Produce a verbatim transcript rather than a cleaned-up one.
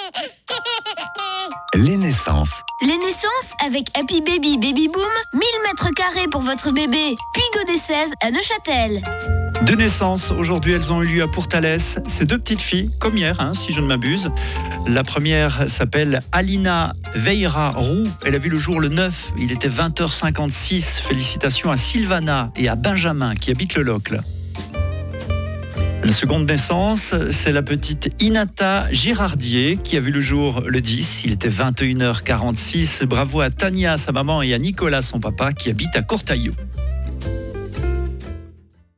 Les naissances. Les naissances avec Happy Baby Baby Boom, mille mètres carrés pour votre bébé. Puis Godet seize à Neuchâtel. Deux naissances, aujourd'hui elles ont eu lieu à Pourtalès. C'est deux petites filles, comme hier, hein, si je ne m'abuse. La première s'appelle Alina Veira Roux. Elle a vu le jour le neuf, il était vingt heures cinquante-six. Félicitations à Sylvana et à Benjamin qui habitent le Locle. La seconde naissance, c'est la petite Inata Girardier qui a vu le jour le dix. Il était vingt et une heures quarante-six. Bravo à Tania, sa maman, et à Nicolas, son papa, qui habite à Cortaillot.